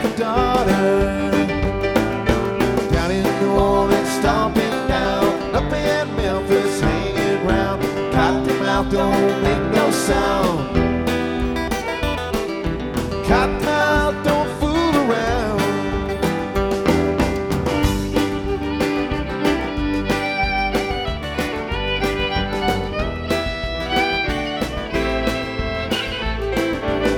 daughter. Down in New Orleans, stomping down, up in Memphis, hanging round. Cottonmouth don't